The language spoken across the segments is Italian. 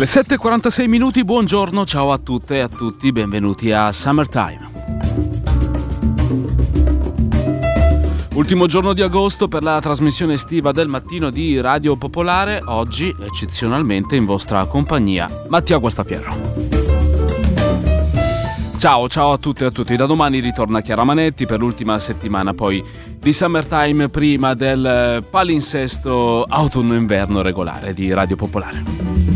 Le 7:46 minuti, buongiorno, ciao a tutte e a tutti, benvenuti a Summertime. Ultimo giorno di agosto per la trasmissione estiva del mattino di Radio Popolare, oggi eccezionalmente in vostra compagnia Mattia Guastapierro. Ciao a tutte e a tutti, da domani ritorna Chiara Manetti per l'ultima settimana poi di Summertime prima del palinsesto autunno-inverno regolare di Radio Popolare.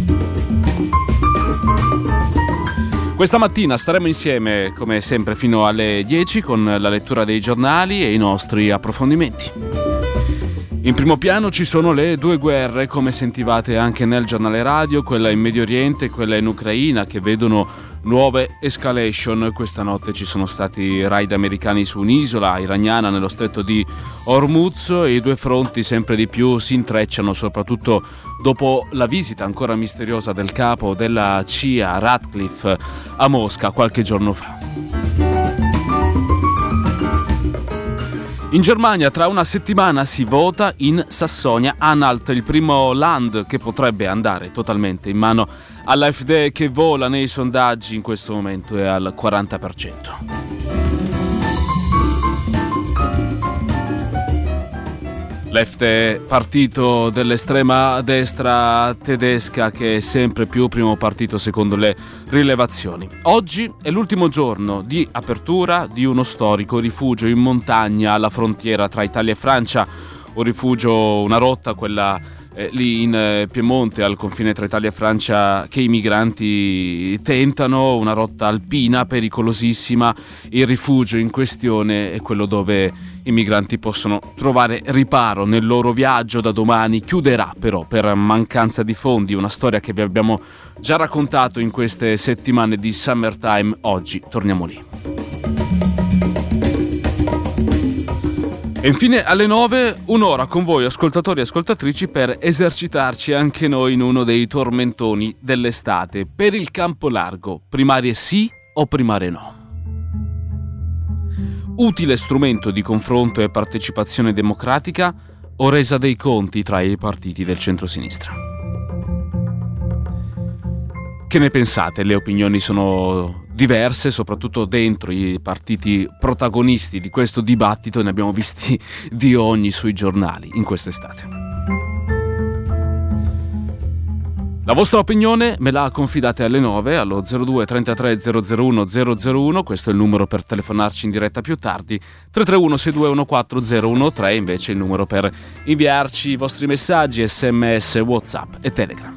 Questa mattina staremo insieme come sempre fino alle 10 con la lettura dei giornali e i nostri approfondimenti. In primo piano ci sono le due guerre, come sentivate anche nel giornale radio, quella in Medio Oriente e quella in Ucraina, che vedono nuove escalation. Questa notte ci sono stati raid americani su un'isola iraniana nello stretto di Hormuz e i due fronti sempre di più si intrecciano, soprattutto dopo la visita ancora misteriosa del capo della CIA Ratcliffe a Mosca qualche giorno fa. In Germania tra una settimana si vota in Sassonia-Anhalt, il primo land che potrebbe andare totalmente in mano all'AfD, che vola nei sondaggi in questo momento è al 40%. L'AfD, partito dell'estrema destra tedesca che è sempre più primo partito secondo le rilevazioni. Oggi è l'ultimo giorno di apertura di uno storico rifugio in montagna alla frontiera tra Italia e Francia, un rifugio, una rotta, quella lì in Piemonte al confine tra Italia e Francia, che i migranti tentano, una rotta alpina pericolosissima. Il rifugio in questione è quello dove i migranti possono trovare riparo nel loro viaggio. Da domani chiuderà però per mancanza di fondi, una storia che vi abbiamo già raccontato in queste settimane di Summertime. Oggi torniamo lì. E infine alle 9, un'ora con voi ascoltatori e ascoltatrici per esercitarci anche noi in uno dei tormentoni dell'estate. Per il campo largo, primarie sì o primarie no? Utile strumento di confronto e partecipazione democratica o resa dei conti tra i partiti del centro-sinistra? Che ne pensate? Le opinioni sono diverse, soprattutto dentro i partiti protagonisti di questo dibattito, ne abbiamo visti di ogni sui giornali in quest'estate. La vostra opinione me la confidate alle 9 allo 02 33 001 001, questo è il numero per telefonarci in diretta più tardi, 331 6214 013 invece il numero per inviarci i vostri messaggi, SMS, WhatsApp e Telegram.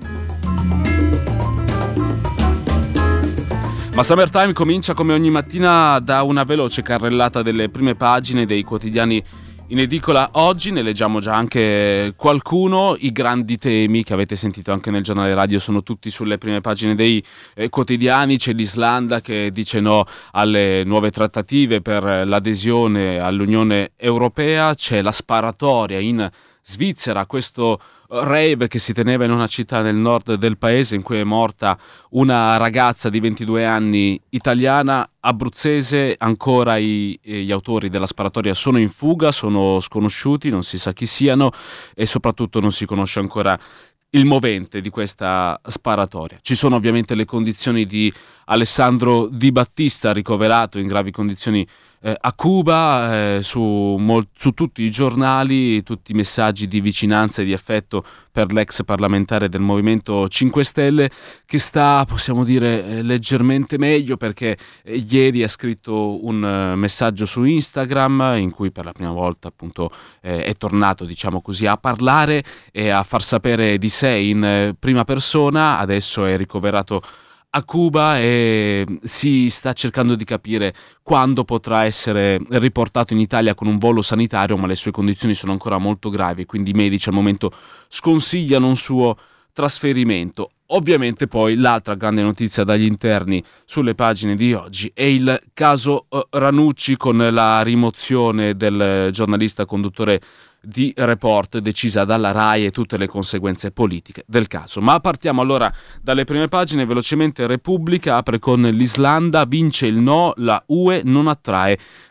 Ma Summertime comincia come ogni mattina da una veloce carrellata delle prime pagine dei quotidiani in edicola. Oggi ne leggiamo già anche qualcuno. I grandi temi che avete sentito anche nel giornale radio sono tutti sulle prime pagine dei quotidiani. C'è l'Islanda che dice no alle nuove trattative per l'adesione all'Unione Europea, c'è la sparatoria in Svizzera, questo rave che si teneva in una città nel nord del paese in cui è morta una ragazza di 22 anni italiana, abruzzese. Ancora gli autori della sparatoria sono in fuga, sono sconosciuti, non si sa chi siano e soprattutto non si conosce ancora il movente di questa sparatoria. Ci sono ovviamente le condizioni di Alessandro Di Battista, ricoverato in gravi condizioni a Cuba, su tutti i giornali, tutti i messaggi di vicinanza e di affetto per l'ex parlamentare del Movimento 5 Stelle, che sta, possiamo dire, leggermente meglio, perché ieri ha scritto un messaggio su Instagram in cui per la prima volta appunto è tornato, diciamo così, a parlare e a far sapere di sé in prima persona. Adesso è ricoverato a Cuba e si sta cercando di capire quando potrà essere riportato in Italia con un volo sanitario, ma le sue condizioni sono ancora molto gravi, quindi i medici al momento sconsigliano un suo trasferimento. Ovviamente poi l'altra grande notizia dagli interni sulle pagine di oggi è il caso Ranucci, con la rimozione del giornalista conduttore di Report decisa dalla RAI e tutte le conseguenze politiche del caso. Ma partiamo allora dalle prime pagine. Velocemente Repubblica apre con l'Islanda, vince il no, la UE non attrae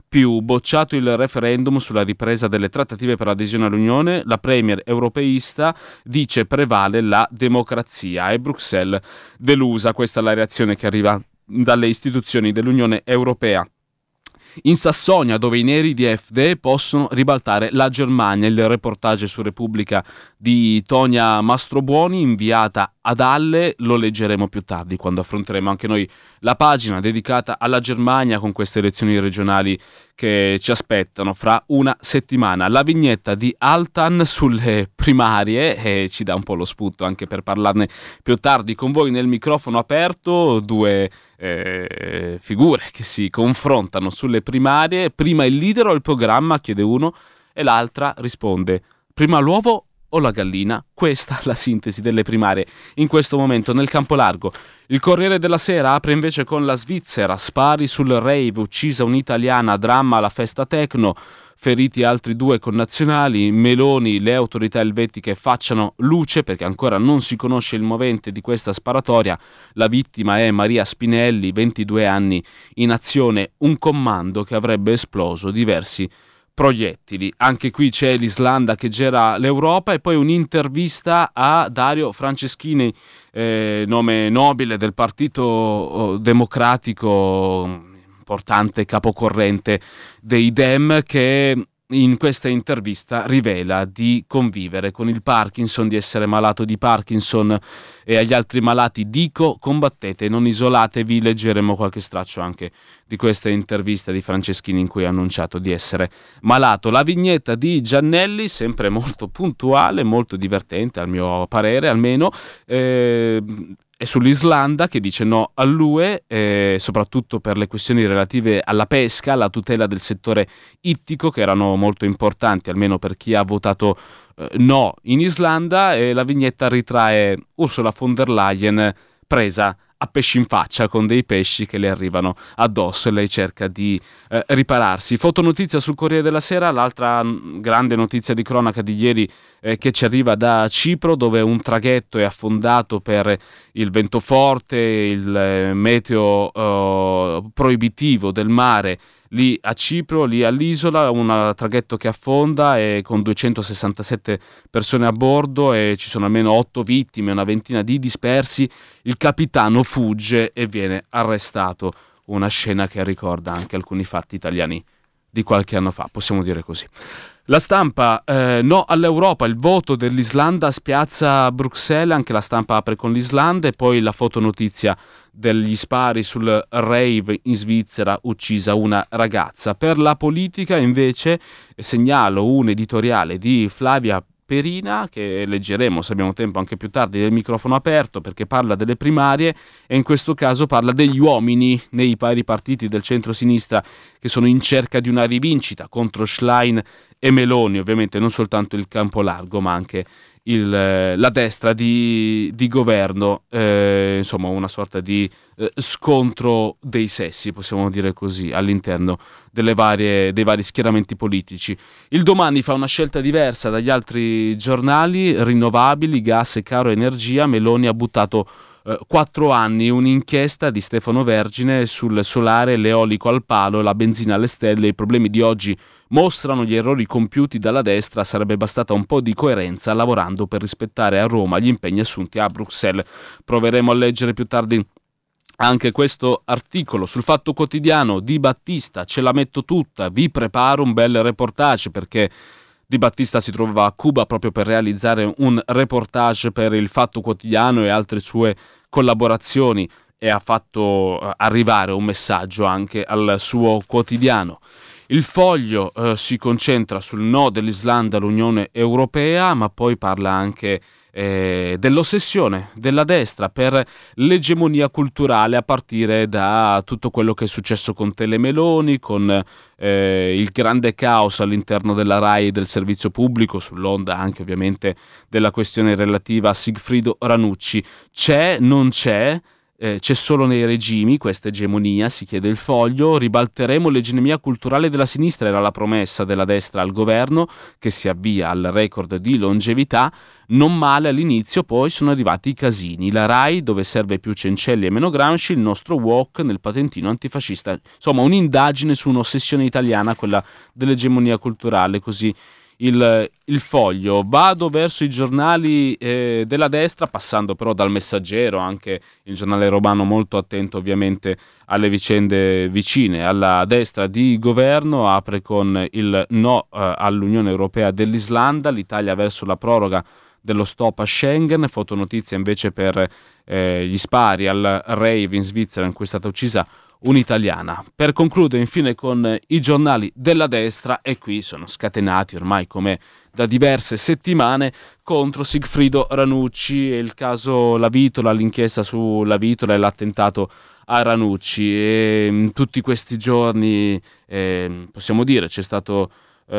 Bocciato il referendum sulla ripresa delle trattative per l'adesione all'Unione, la premier europeista dice prevale la democrazia e Bruxelles delusa. Questa è la reazione che arriva dalle istituzioni dell'Unione Europea. In Sassonia, dove i neri di AfD possono ribaltare la Germania, il reportage su Repubblica di Tonia Mastrobuoni, inviata ad Halle, lo leggeremo più tardi quando affronteremo anche noi la pagina dedicata alla Germania con queste elezioni regionali che ci aspettano fra una settimana. La vignetta di Altan sulle primarie ci dà un po' lo spunto anche per parlarne più tardi con voi nel microfono aperto, due figure che si confrontano sulle primarie, prima il leader o il programma, chiede uno, e l'altra risponde prima l'uovo o la gallina. Questa è la sintesi delle primarie in questo momento nel campo largo. Il Corriere della Sera apre invece con la Svizzera, spari sul rave, uccisa un'italiana, dramma alla festa techno, feriti altri 2 connazionali. Meloni, le autorità elvetiche facciano luce perché ancora non si conosce il movente di questa sparatoria. La vittima è Maria Spinelli, 22 anni, in azione un comando che avrebbe esploso diversi proiettili. Anche qui c'è l'Islanda che gera l'Europa e poi un'intervista a Dario Franceschini, nome nobile del Partito Democratico, importante capocorrente dei Dem, che in questa intervista rivela di convivere con il Parkinson, di essere malato di Parkinson, e agli altri malati dico combattete, non isolatevi. Leggeremo qualche straccio anche di questa intervista di Franceschini in cui ha annunciato di essere malato. La vignetta di Giannelli, sempre molto puntuale, molto divertente al mio parere almeno, è sull'Islanda che dice no all'UE, soprattutto per le questioni relative alla pesca, alla tutela del settore ittico, che erano molto importanti, almeno per chi ha votato no in Islanda. E la vignetta ritrae Ursula von der Leyen presa a pesci in faccia con dei pesci che le arrivano addosso e lei cerca di ripararsi. Fotonotizia sul Corriere della Sera, l'altra grande notizia di cronaca di ieri che ci arriva da Cipro, dove un traghetto è affondato per il vento forte, il meteo proibitivo del mare lì a Cipro, lì all'isola, un traghetto che affonda e con 267 persone a bordo e ci sono almeno 8 vittime, una ventina di dispersi. Il capitano fugge e viene arrestato, una scena che ricorda anche alcuni fatti italiani di qualche anno fa, possiamo dire così. La Stampa, no all'Europa, il voto dell'Islanda spiazza Bruxelles, anche La Stampa apre con l'Islanda, e poi la fotonotizia degli spari sul rave in Svizzera, uccisa una ragazza. Per la politica invece segnalo un editoriale di Flavia Perina che leggeremo, se abbiamo tempo, anche più tardi del microfono aperto, perché parla delle primarie e in questo caso parla degli uomini nei vari partiti del centro-sinistra che sono in cerca di una rivincita contro Schlein e Meloni, ovviamente non soltanto il campo largo ma anche la destra di governo, insomma una sorta di scontro dei sessi, possiamo dire così, all'interno dei vari schieramenti politici. Il Domani fa una scelta diversa dagli altri giornali: rinnovabili, gas e caro energia. Meloni ha buttato 4 anni, un'inchiesta di Stefano Vergine sul solare, l'eolico al palo, la benzina alle stelle. I problemi di oggi mostrano gli errori compiuti dalla destra, sarebbe bastata un po' di coerenza lavorando per rispettare a Roma gli impegni assunti a Bruxelles. Proveremo a leggere più tardi anche questo articolo. Sul Fatto Quotidiano, Di Battista, ce la metto tutta, vi preparo un bel reportage, perché Di Battista si trovava a Cuba proprio per realizzare un reportage per il Fatto Quotidiano e altre sue collaborazioni, e ha fatto arrivare un messaggio anche al suo quotidiano. Il Foglio si concentra sul no dell'Islanda all'Unione Europea, ma poi parla anche dell'ossessione della destra per l'egemonia culturale, a partire da tutto quello che è successo con Telemeloni, con il grande caos all'interno della RAI e del servizio pubblico, sull'onda anche ovviamente della questione relativa a Sigfrido Ranucci. C'è, non c'è, c'è solo nei regimi questa egemonia, si chiede il Foglio. Ribalteremo l'egemonia culturale della sinistra, era la promessa della destra al governo, che si avvia al record di longevità. Non male all'inizio, poi sono arrivati i casini. La Rai, dove serve più Cencelli e meno Gramsci, il nostro wok nel patentino antifascista. Insomma, un'indagine su un'ossessione italiana, quella dell'egemonia culturale, così il Foglio. Vado verso i giornali della destra, passando però dal Messaggero, anche il giornale romano molto attento ovviamente alle vicende vicine alla destra di governo. Apre con il no all'Unione Europea dell'Islanda, l'Italia verso la proroga dello stop a Schengen. Fotonotizia invece per gli spari al rave in Svizzera in cui è stata uccisa un'italiana. Per concludere infine con i giornali della destra, e qui sono scatenati ormai come da diverse settimane contro Sigfrido Ranucci e il caso La Vitola, l'inchiesta su La Vitola e l'attentato a Ranucci. E in tutti questi giorni possiamo dire c'è stato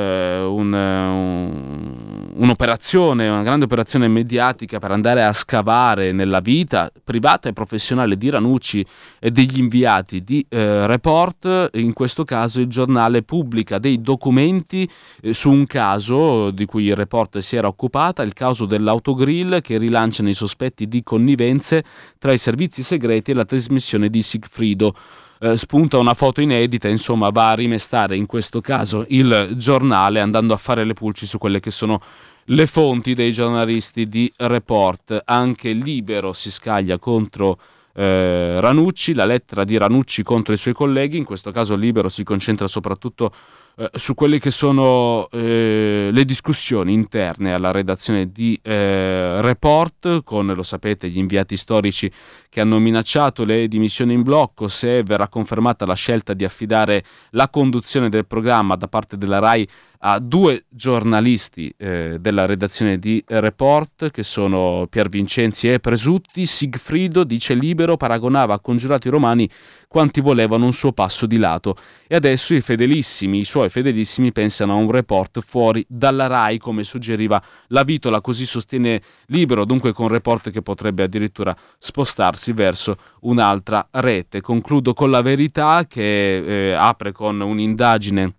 un'operazione, una grande operazione mediatica per andare a scavare nella vita privata e professionale di Ranucci e degli inviati di Report. In questo caso il giornale pubblica dei documenti su un caso di cui il Report si era occupata, il caso dell'autogrill, che rilanciano i sospetti di connivenze tra i servizi segreti e la trasmissione di Sigfrido. Spunta una foto inedita, insomma va a rimestare in questo caso il giornale andando a fare le pulci su quelle che sono le fonti dei giornalisti di Report. Anche Libero si scaglia contro Ranucci, la lettera di Ranucci contro i suoi colleghi. In questo caso Libero si concentra soprattutto su quelle che sono le discussioni interne alla redazione di Report, con, lo sapete, gli inviati storici che hanno minacciato le dimissioni in blocco se verrà confermata la scelta di affidare la conduzione del programma da parte della Rai a due giornalisti della redazione di Report, che sono Pier Vincenzi e Presutti. Sigfrido, dice Libero, paragonava a congiurati romani quanti volevano un suo passo di lato, e adesso i suoi fedelissimi pensano a un Report fuori dalla Rai, come suggeriva La Vitola. Così sostiene Libero, dunque con Report che potrebbe addirittura spostarsi verso un'altra rete. Concludo con La Verità, che apre con un'indagine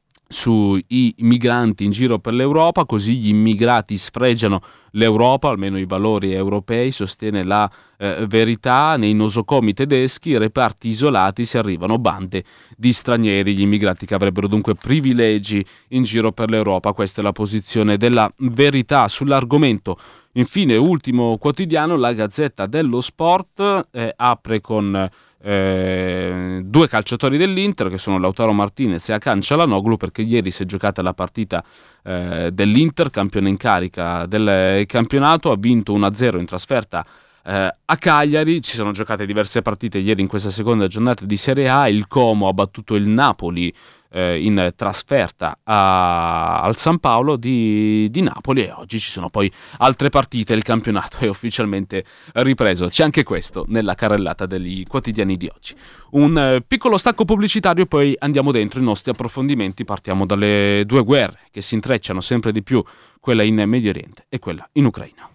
sui migranti in giro per l'Europa. Così gli immigrati sfregiano l'Europa, almeno i valori europei, sostiene La Verità. Nei nosocomi tedeschi, reparti isolati, si arrivano bande di stranieri, gli immigrati che avrebbero dunque privilegi in giro per l'Europa. Questa è la posizione della Verità sull'argomento. Infine, ultimo quotidiano, la Gazzetta dello Sport, apre con due calciatori dell'Inter, che sono Lautaro Martinez e Hakan Çalhanoğlu, perché ieri si è giocata la partita dell'Inter, campione in carica del campionato. Ha vinto 1-0 in trasferta a Cagliari. Ci sono giocate diverse partite ieri in questa seconda giornata di Serie A. Il Como ha battuto il Napoli in trasferta al San Paolo di Napoli, e oggi ci sono poi altre partite. Il campionato è ufficialmente ripreso. C'è anche questo nella carrellata degli quotidiani di oggi. Un piccolo stacco pubblicitario, poi andiamo dentro i nostri approfondimenti. Partiamo dalle due guerre che si intrecciano sempre di più, quella in Medio Oriente e quella in Ucraina.